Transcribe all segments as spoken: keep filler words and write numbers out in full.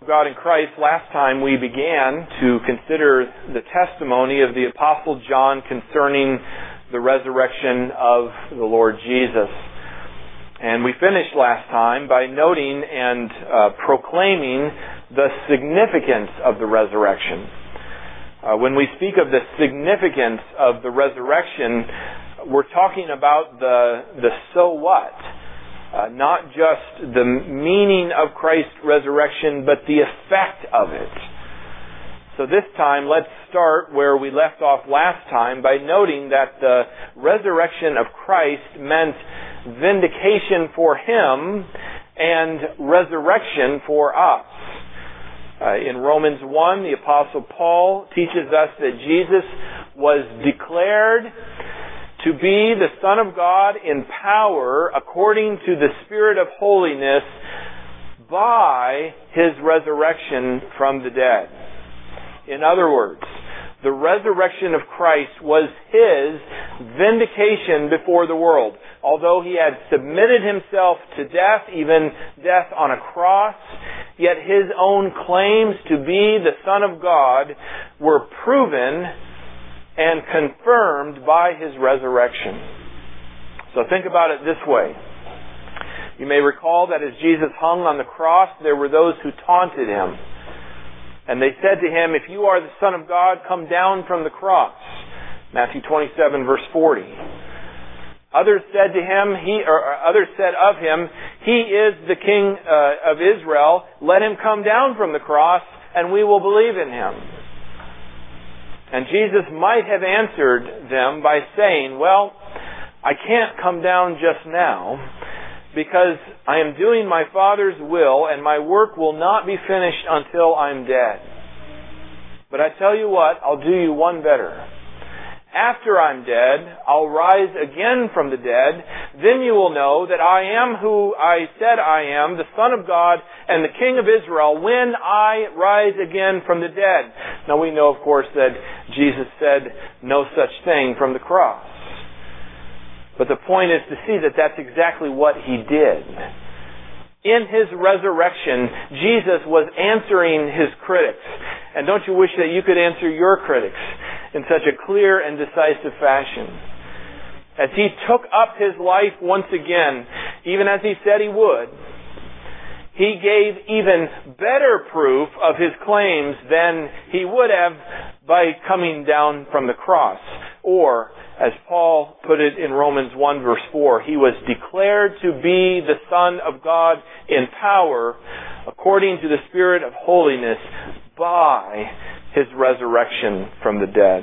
God in Christ, last time we began to consider the testimony of the Apostle John concerning the resurrection of the Lord Jesus. And we finished last time by noting and uh, proclaiming the significance of the resurrection. Uh, when we speak of the significance of the resurrection, we're talking about the the so what. Uh, not just the meaning of Christ's resurrection, but the effect of it. So this time, let's start where we left off last time by noting that the resurrection of Christ meant vindication for Him and resurrection for us. Uh, in Romans one, the Apostle Paul teaches us that Jesus was declared to be the Son of God in power according to the Spirit of holiness by His resurrection from the dead. In other words, the resurrection of Christ was His vindication before the world. Although He had submitted Himself to death, even death on a cross, yet His own claims to be the Son of God were proven and confirmed by His resurrection. So think about it this way. You may recall that as Jesus hung on the cross, there were those who taunted Him. And they said to Him, "If you are the Son of God, come down from the cross." Matthew twenty-seven, verse forty. Others said to Him, he, or others said of Him, "He is the King uh, of Israel. Let Him come down from the cross, and we will believe in Him." And Jesus might have answered them by saying, "Well, I can't come down just now because I am doing my Father's will and my work will not be finished until I'm dead. But I tell you what, I'll do you one better. After I'm dead, I'll rise again from the dead. Then you will know that I am who I said I am, the Son of God and the King of Israel, when I rise again from the dead." Now we know, of course, that Jesus said no such thing from the cross. But the point is to see that that's exactly what He did. In His resurrection, Jesus was answering His critics. And don't you wish that you could answer your critics in such a clear and decisive fashion? As He took up His life once again, even as He said He would, He gave even better proof of His claims than He would have by coming down from the cross. Or, as Paul put it in Romans one verse four, He was declared to be the Son of God in power according to the Spirit of holiness by His resurrection from the dead.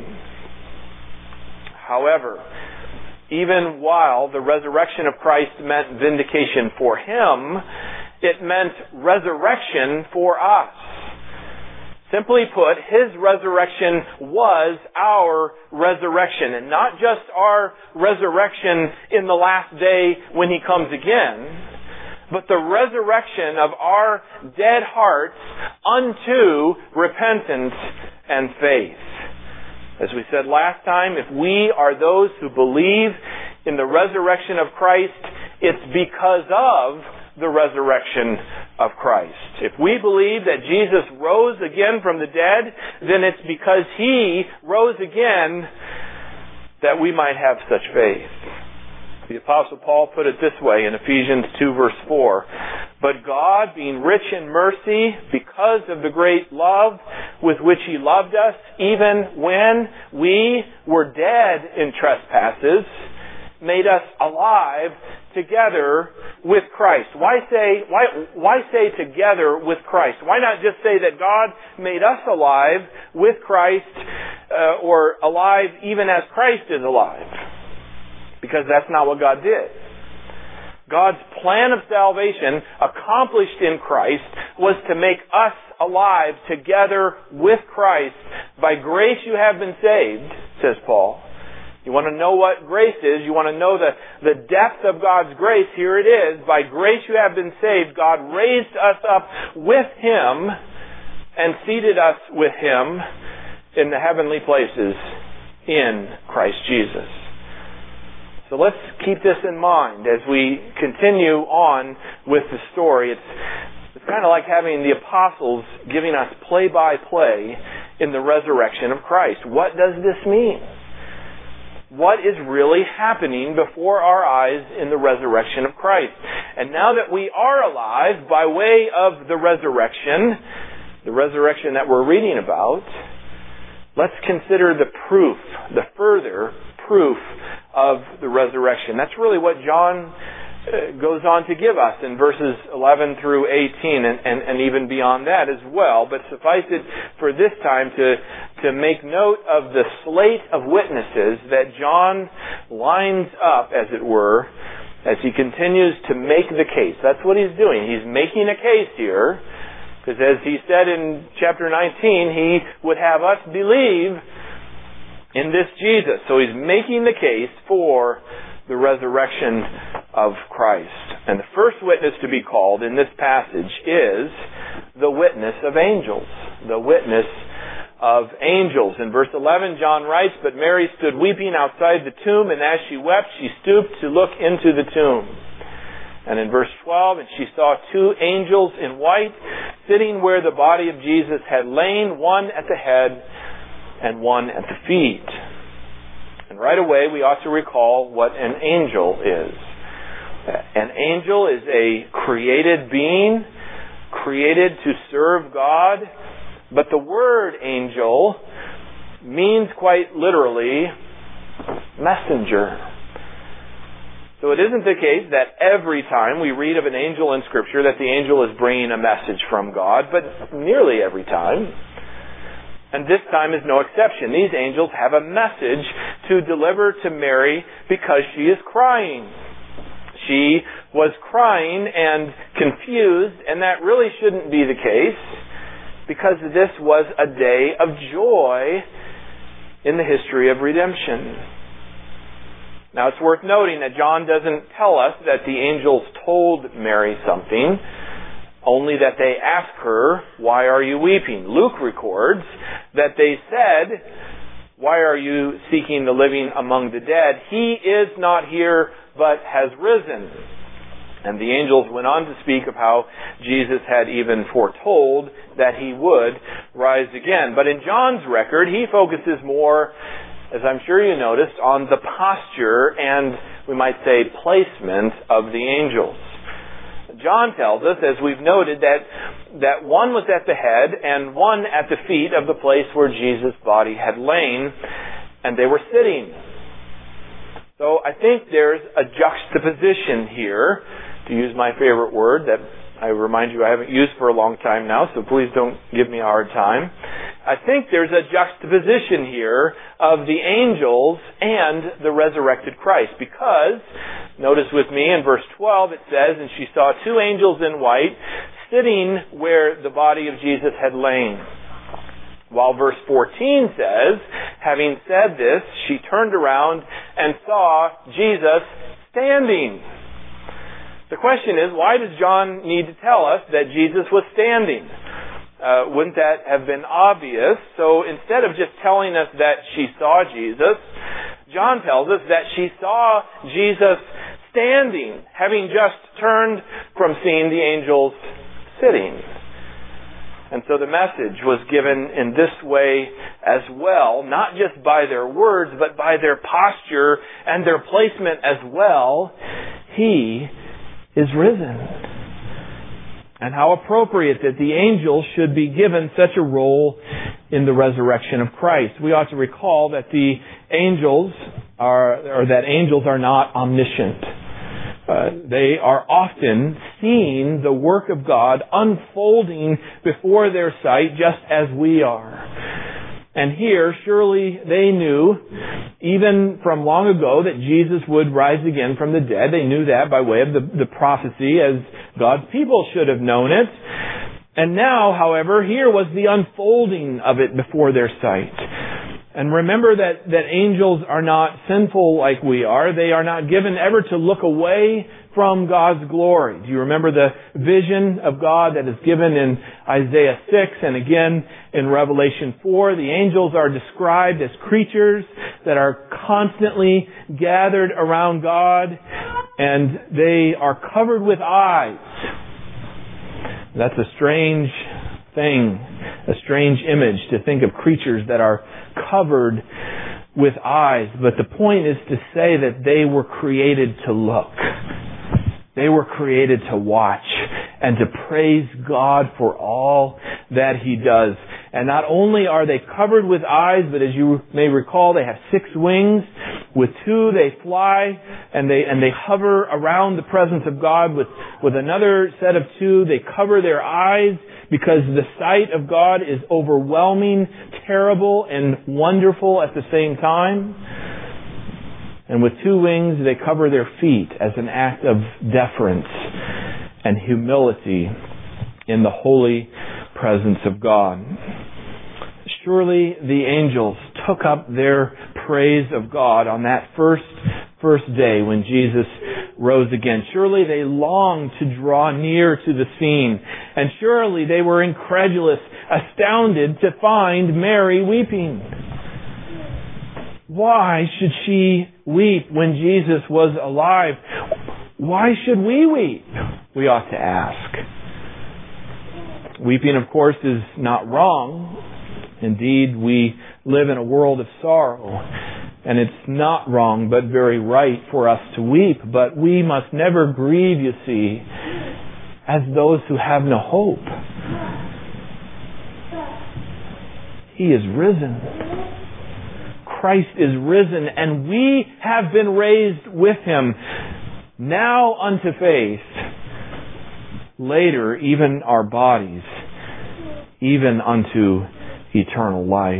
However, even while the resurrection of Christ meant vindication for Him, it meant resurrection for us. Simply put, His resurrection was our resurrection, and not just our resurrection in the last day when He comes again, but the resurrection of our dead hearts unto repentance and faith. As we said last time, if we are those who believe in the resurrection of Christ, it's because of the resurrection of Christ. If we believe that Jesus rose again from the dead, then it's because He rose again that we might have such faith. The Apostle Paul put it this way in Ephesians two verse four, "But God, being rich in mercy, because of the great love with which He loved us, even when we were dead in trespasses, made us alive together with Christ." Why say why why say together with Christ? Why not just say that God made us alive with Christ, uh, or alive even as Christ is alive? Because that's not what God did. God's plan of salvation, accomplished in Christ, was to make us alive together with Christ. By grace you have been saved, says Paul. You want to know what grace is? You want to know the, the depth of God's grace? Here it is. By grace you have been saved. God raised us up with Him and seated us with Him in the heavenly places in Christ Jesus. So let's keep this in mind as we continue on with the story. It's, it's It's kind of like having the apostles giving us play-by-play in the resurrection of Christ. What does this mean? What is really happening before our eyes in the resurrection of Christ? And now that we are alive by way of the resurrection, the resurrection that we're reading about, let's consider the proof, the further proof of the resurrection. That's really what John goes on to give us in verses eleven through eighteen and, and, and even beyond that as well. But suffice it for this time to, to make note of the slate of witnesses that John lines up, as it were, as he continues to make the case. That's what he's doing. He's making a case here, because as he said in chapter nineteen, he would have us believe in this Jesus. So he's making the case for the resurrection of Christ. And the first witness to be called in this passage is the witness of angels. The witness of angels. In verse eleven, John writes, "But Mary stood weeping outside the tomb, and as she wept, she stooped to look into the tomb." And in verse twelve, "And she saw two angels in white, sitting where the body of Jesus had lain, one at the head and one at the feet." And right away, we ought to recall what an angel is. An angel is a created being, created to serve God. But the word angel means quite literally messenger. So it isn't the case that every time we read of an angel in Scripture that the angel is bringing a message from God, but nearly every time. And this time is no exception. These angels have a message to deliver to Mary because she is crying. She was crying and confused, and that really shouldn't be the case, because this was a day of joy in the history of redemption. Now, it's worth noting that John doesn't tell us that the angels told Mary something, only that they asked her, "Why are you weeping?" Luke records that they said, "Why are you seeking the living among the dead? He is not here, but has risen." And the angels went on to speak of how Jesus had even foretold that he would rise again. But in John's record, he focuses more, as I'm sure you noticed, on the posture and, we might say, placement of the angels. John tells us, as we've noted, that, that one was at the head and one at the feet of the place where Jesus' body had lain, and they were sitting. So I think there's a juxtaposition here, to use my favorite word that I remind you I haven't used for a long time now, so please don't give me a hard time. I think there's a juxtaposition here of the angels and the resurrected Christ, because, notice with me in verse twelve, it says, "And she saw two angels in white sitting where the body of Jesus had lain." While verse fourteen says, "Having said this, she turned around and saw Jesus standing." The question is, why does John need to tell us that Jesus was standing? Uh, wouldn't that have been obvious? So instead of just telling us that she saw Jesus, John tells us that she saw Jesus standing, having just turned from seeing the angels sitting. And so the message was given in this way as well, not just by their words, but by their posture and their placement as well. He is risen. And how appropriate that the angels should be given such a role in the resurrection of Christ. We ought to recall that the angels are, or that angels are not omniscient. Uh, they are often seeing the work of God unfolding before their sight, just as we are. And here, surely they knew, even from long ago, that Jesus would rise again from the dead. They knew that by way of the, the prophecy, as God's people should have known it. And now, however, here was the unfolding of it before their sight. And remember that, that angels are not sinful like we are. They are not given ever to look away from God's glory. Do you remember the vision of God that is given in Isaiah six and again in Revelation four? The angels are described as creatures that are constantly gathered around God, and they are covered with eyes. That's a strange thing, a strange image to think of creatures that are covered with eyes. But the point is to say that they were created to look. They were created to watch and to praise God for all that He does. And not only are they covered with eyes, but as you may recall, they have six wings. With two, they fly and they and they hover around the presence of God. With, with another set of two, they cover their eyes because the sight of God is overwhelming, terrible, and wonderful at the same time. And with two wings, they cover their feet as an act of deference and humility in the holy presence of God. Surely the angels took up their praise of God on that first first day when Jesus rose again. Surely they longed to draw near to the scene. And surely they were incredulous, astounded to find Mary weeping. Why should she weep when Jesus was alive? Why should we weep? We ought to ask. Weeping, of course, is not wrong. Indeed, we live in a world of sorrow, and it's not wrong, but very right for us to weep. But we must never grieve, you see, as those who have no hope. He is risen. Christ is risen, and we have been raised with Him, now unto faith, later even our bodies, even unto eternal life.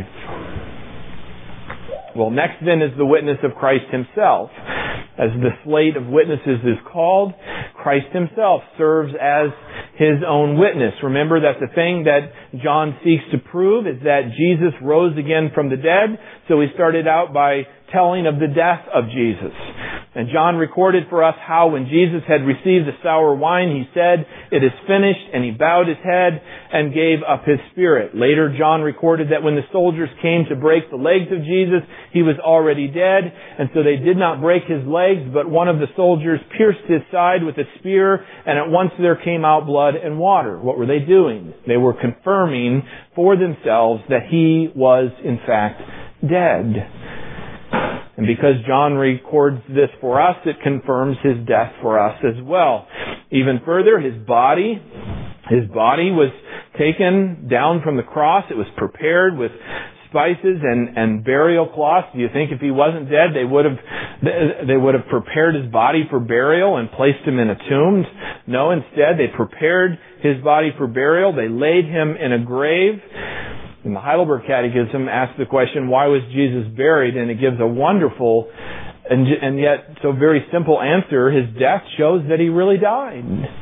Well, next then is the witness of Christ Himself. As the slate of witnesses is called, Christ Himself serves as His own witness. Remember that the thing that John seeks to prove is that Jesus rose again from the dead. So he started out by telling of the death of Jesus. And John recorded for us how when Jesus had received the sour wine, He said, "It is finished," and He bowed His head and gave up His spirit. Later, John recorded that when the soldiers came to break the legs of Jesus, He was already dead, and so they did not break His legs, but one of the soldiers pierced His side with a spear, and at once there came out blood and water. What were they doing? They were confirming for themselves that He was, in fact, dead. And because John records this for us, it confirms His death for us as well. Even further, His body, His body was taken down from the cross. It was prepared with spices and, and burial cloths. Do you think if He wasn't dead, they would have they would have prepared His body for burial and placed Him in a tomb? No, instead they prepared His body for burial. They laid Him in a grave. And the Heidelberg Catechism asks the question, why was Jesus buried? And it gives a wonderful and, and yet so very simple answer. His death shows that He really died.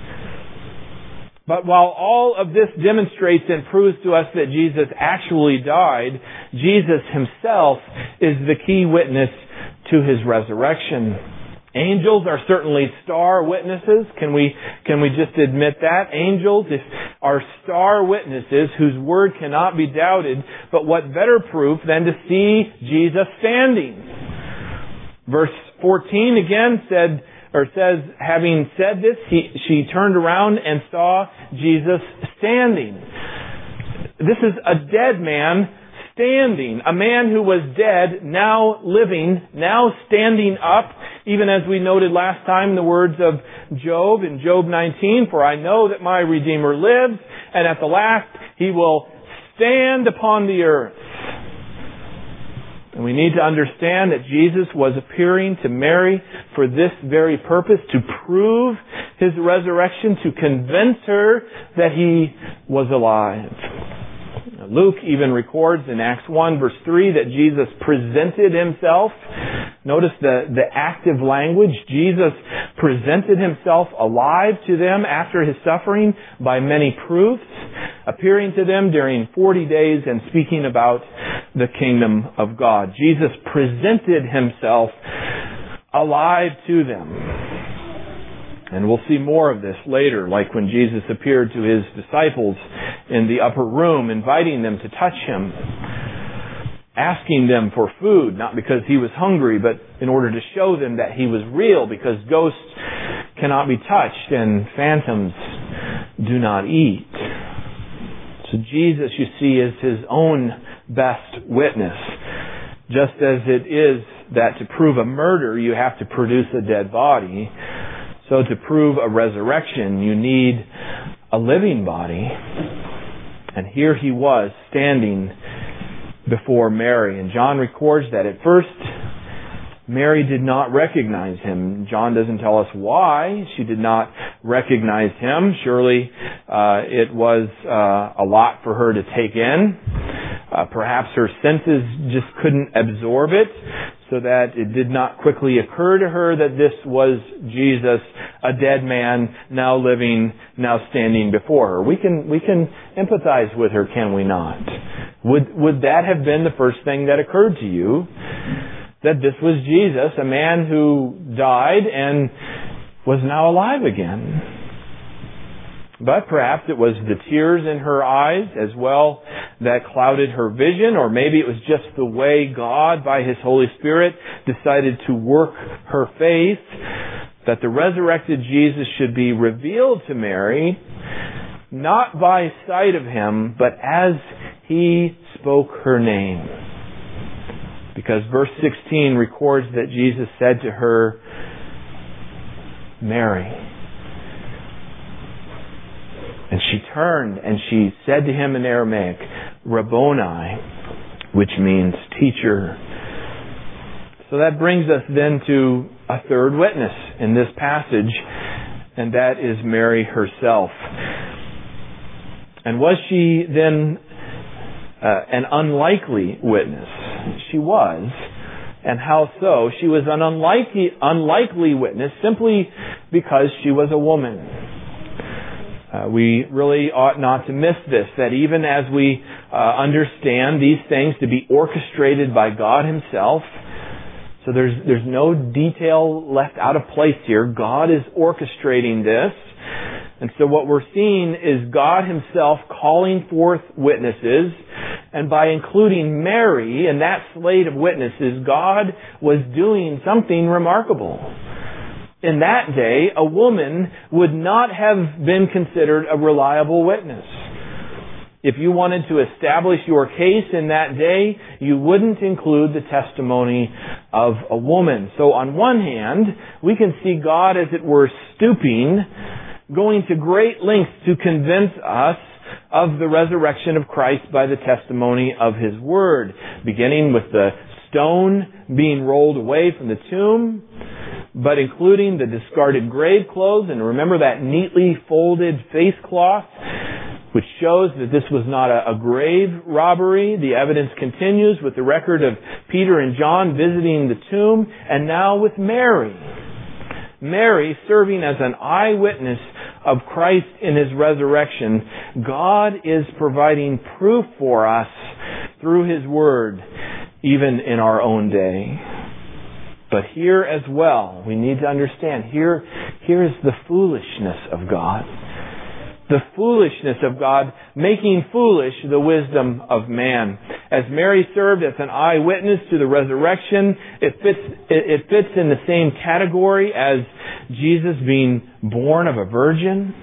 But while all of this demonstrates and proves to us that Jesus actually died, Jesus Himself is the key witness to His resurrection. Angels are certainly star witnesses. Can we, can we just admit that? Angels are star witnesses whose word cannot be doubted, but what better proof than to see Jesus standing? Verse fourteen again said, or says, having said this, he, she turned around and saw Jesus standing. This is a dead man standing. A man who was dead, now living, now standing up. Even as we noted last time, the words of Job in Job nineteen, "For I know that my Redeemer lives, and at the last He will stand upon the earth." And we need to understand that Jesus was appearing to Mary for this very purpose, to prove His resurrection, to convince her that He was alive. Luke even records in Acts one verse three that Jesus presented Himself. Notice the, the active language. Jesus presented Himself alive to them after His suffering by many proofs, appearing to them during forty days and speaking about the kingdom of God. Jesus presented Himself alive to them. And we'll see more of this later, like when Jesus appeared to His disciples in the upper room, inviting them to touch Him, asking them for food, not because He was hungry, but in order to show them that He was real, because ghosts cannot be touched and phantoms do not eat. So Jesus, you see, is his own best witness. Just as it is that to prove a murder, you have to produce a dead body, so to prove a resurrection, you need a living body. And here he was standing before Mary. And John records that at first Mary did not recognize him. John doesn't tell us why she did not recognize him. Surely uh, it was uh, a lot for her to take in. Uh, perhaps her senses just couldn't absorb it, so that it did not quickly occur to her that this was Jesus, a dead man, now living, now standing before her. We can we can empathize with her, can we not? Would would that have been the first thing that occurred to you? That this was Jesus, a man who died and was now alive again. But perhaps it was the tears in her eyes as well that clouded her vision, or maybe it was just the way God, by His Holy Spirit, decided to work her faith, that the resurrected Jesus should be revealed to Mary, not by sight of Him, but as He spoke her name. Because verse sixteen records that Jesus said to her, Mary. And she turned and she said to him in Aramaic, Rabboni, which means teacher. So that brings us then to a third witness in this passage, and that is Mary herself. And was she then uh, an unlikely witness? She was. And how so? She was an unlikely, unlikely witness simply because she was a woman. Uh, we really ought not to miss this, that even as we uh, understand these things to be orchestrated by God Himself, so there's there's no detail left out of place here. God is orchestrating this. And so what we're seeing is God Himself calling forth witnesses, and by including Mary in that slate of witnesses, God was doing something remarkable. In that day, a woman would not have been considered a reliable witness. If you wanted to establish your case in that day, you wouldn't include the testimony of a woman. So on one hand, we can see God, as it were, stooping, going to great lengths to convince us of the resurrection of Christ by the testimony of His Word, beginning with the stone being rolled away from the tomb, but including the discarded grave clothes, and remember that neatly folded face cloth, which shows that this was not a, a grave robbery. The evidence continues with the record of Peter and John visiting the tomb, and now with Mary. Mary serving as an eyewitness of Christ in His resurrection. God is providing proof for us through His Word, even in our own day. But here as well, we need to understand, here, here is the foolishness of God. The foolishness of God making foolish the wisdom of man. As Mary served as an eyewitness to the resurrection, it fits, it, it fits in the same category as Jesus being born of a virgin,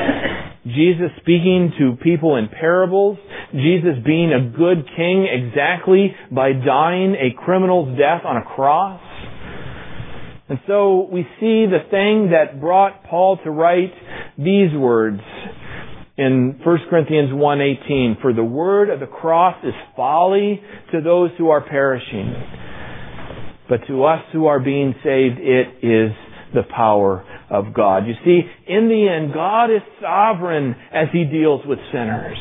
Jesus speaking to people in parables, Jesus being a good king exactly by dying a criminal's death on a cross. And so we see the thing that brought Paul to write these words in First Corinthians one eighteen, for the word of the cross is folly to those who are perishing, but to us who are being saved, it is the power of God. You see, in the end, God is sovereign as He deals with sinners.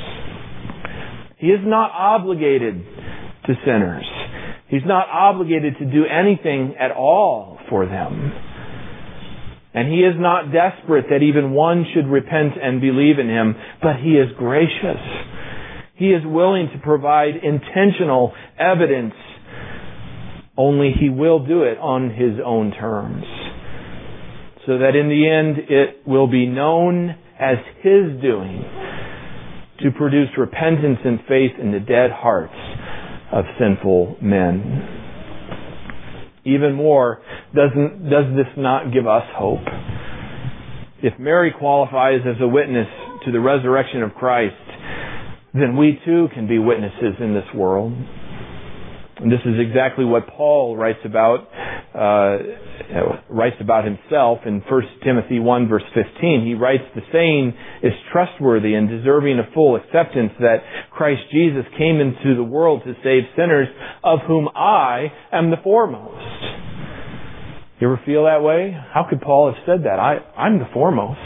He is not obligated to sinners. He's not obligated to do anything at all for them. And He is not desperate that even one should repent and believe in Him, but He is gracious. He is willing to provide intentional evidence, only He will do it on His own terms, so that in the end it will be known as His doing to produce repentance and faith in the dead hearts of sinful men. Even more, doesn't, does this not give us hope? If Mary qualifies as a witness to the resurrection of Christ, then we too can be witnesses in this world. And this is exactly what Paul writes about uh, writes about himself in First Timothy one verse fifteen. He writes, "The saying is trustworthy and deserving of full acceptance that Christ Jesus came into the world to save sinners, of whom I am the foremost." You ever feel that way? How could Paul have said that? I, I'm the foremost.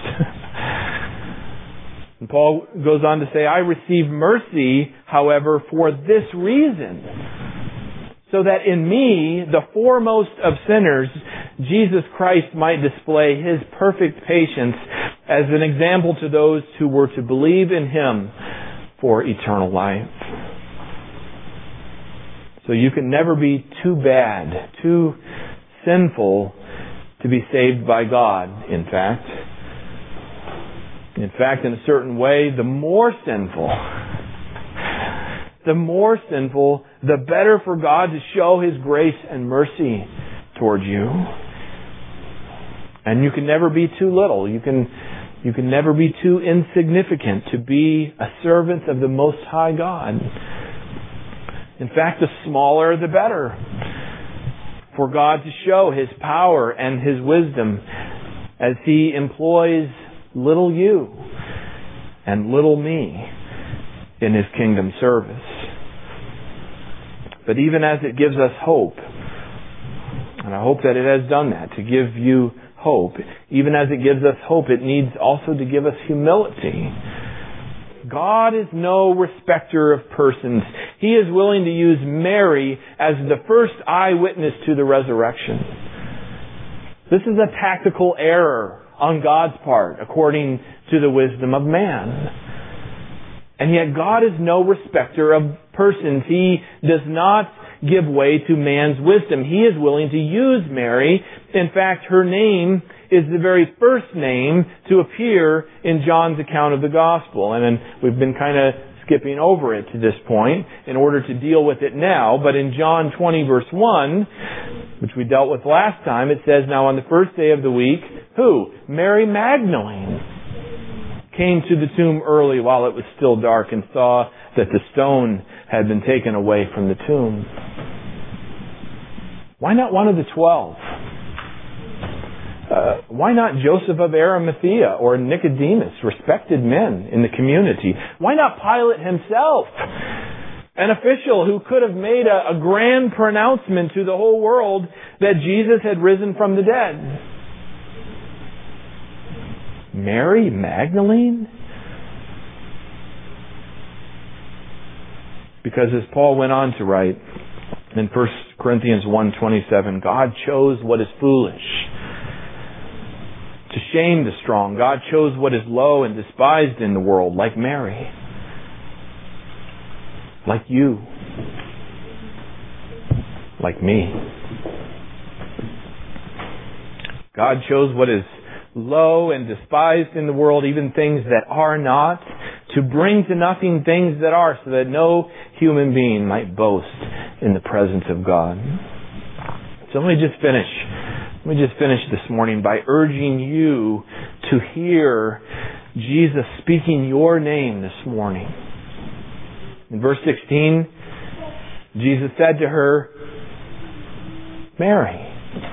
And Paul goes on to say, "I received mercy, however, for this reason, so that in me, the foremost of sinners, Jesus Christ might display His perfect patience as an example to those who were to believe in Him for eternal life." So you can never be too bad, too sinful to be saved by God, in fact. In fact, in a certain way, the more sinful, the more sinful, the better for God to show His grace and mercy toward you. And you can never be too little. You can, you can never be too insignificant to be a servant of the Most High God. In fact, the smaller the better, for God to show His power and His wisdom as He employs little you and little me in His kingdom service. But even as it gives us hope, and I hope that it has done that, to give you hope, even as it gives us hope, it needs also to give us humility. God is no respecter of persons. He is willing to use Mary as the first eyewitness to the resurrection. This is a tactical error on God's part, according to the wisdom of man. And yet God is no respecter of persons. He does not give way to man's wisdom. He is willing to use Mary. In fact, her name is the very first name to appear in John's account of the gospel. And then we've been kind of skipping over it to this point in order to deal with it now. But in John twenty verse one, which we dealt with last time, it says, "Now on the first day of the week," who? Mary Magdalene came to the tomb early while it was still dark and saw that the stone had been taken away from the tomb. Why not one of the twelve? Uh, why not Joseph of Arimathea or Nicodemus, respected men in the community? Why not Pilate himself, an official who could have made a, a grand pronouncement to the whole world that Jesus had risen from the dead? Mary Magdalene? Because as Paul went on to write in First Corinthians one twenty-seven, God chose what is foolish to shame the strong. God chose what is low and despised in the world, like Mary, like you, like me. God chose what is low and despised in the world, even things that are not, to bring to nothing things that are, so that no human being might boast in the presence of God. So let me just finish. Let me just finish this morning by urging you to hear Jesus speaking your name this morning. In verse sixteen, Jesus said to her, "Mary."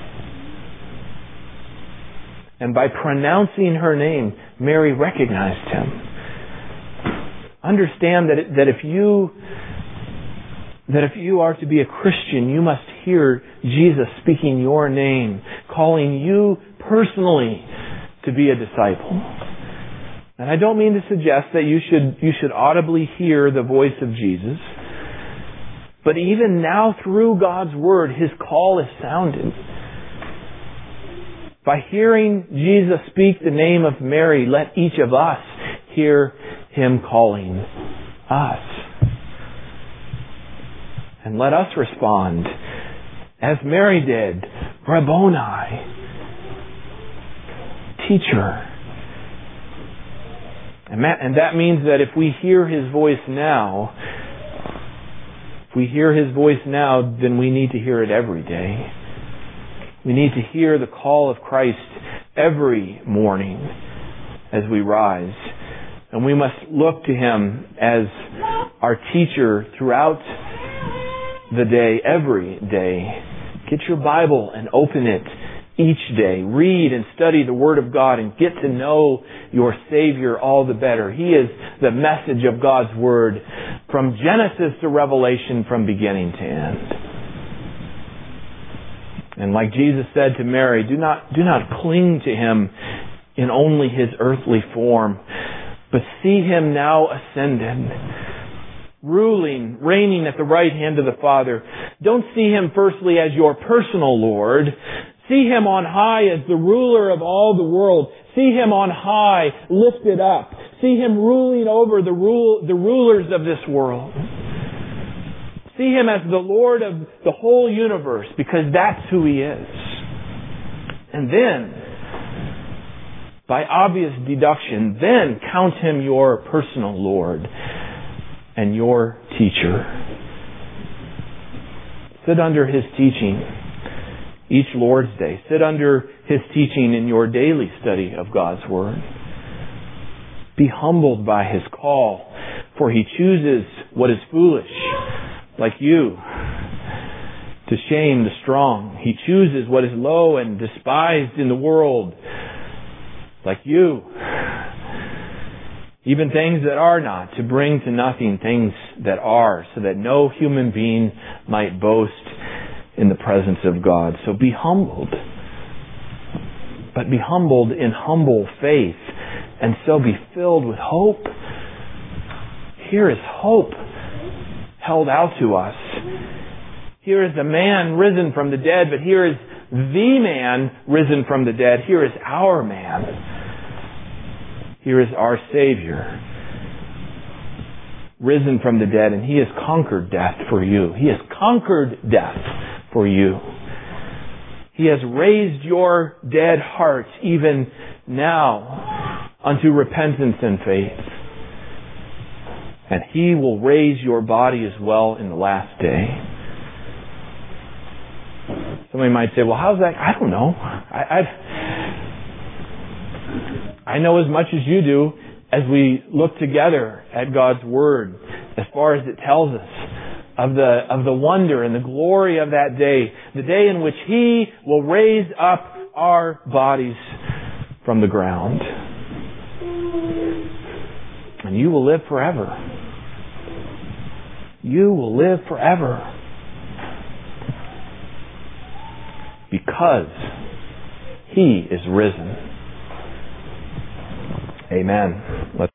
And by pronouncing her name, Mary recognized Him. Understand that that if you that if you are to be a Christian, you must hear Jesus speaking your name, calling you personally to be a disciple. And I don't mean to suggest that you should you should audibly hear the voice of Jesus, but even now through God's Word, His call is sounded. By hearing Jesus speak the name of Mary, let each of us hear Him calling us. And let us respond as Mary did, Rabboni, teacher. And that means that if we hear His voice now, if we hear His voice now, then we need to hear it every day. We need to hear the call of Christ every morning as we rise. And we must look to Him as our teacher throughout the day, every day. Get your Bible and open it each day. Read and study the Word of God and get to know your Savior all the better. He is the message of God's Word from Genesis to Revelation, from beginning to end. And like Jesus said to Mary, do not, do not cling to Him in only His earthly form, but see Him now ascended, ruling, reigning at the right hand of the Father. Don't see Him firstly as your personal Lord. See Him on high as the ruler of all the world. See Him on high, lifted up. See Him ruling over the rule, the rulers of this world. See Him as the Lord of the whole universe, because that's who He is. And then, by obvious deduction, then count Him your personal Lord and your teacher. Sit under His teaching each Lord's Day. Sit under His teaching in your daily study of God's Word. Be humbled by His call, for He chooses what is foolish, like you, to shame the strong. He chooses what is low and despised in the world, like you. Even things that are not, to bring to nothing things that are, so that no human being might boast in the presence of God. So be humbled. But be humbled in humble faith, and so be filled with hope. Here is hope held out to us. Here is the man risen from the dead, but here is the man risen from the dead. Here is our man. Here is our Savior, risen from the dead, and He has conquered death for you. He has conquered death for you. He has raised your dead hearts even now unto repentance and faith. And He will raise your body as well in the last day. Somebody might say, well, how's that? I don't know. I, I've, I know as much as you do as we look together at God's Word, as far as it tells us of the, of the wonder and the glory of that day, the day in which He will raise up our bodies from the ground. And you will live forever. You will live forever. Because He is risen. Amen. Let's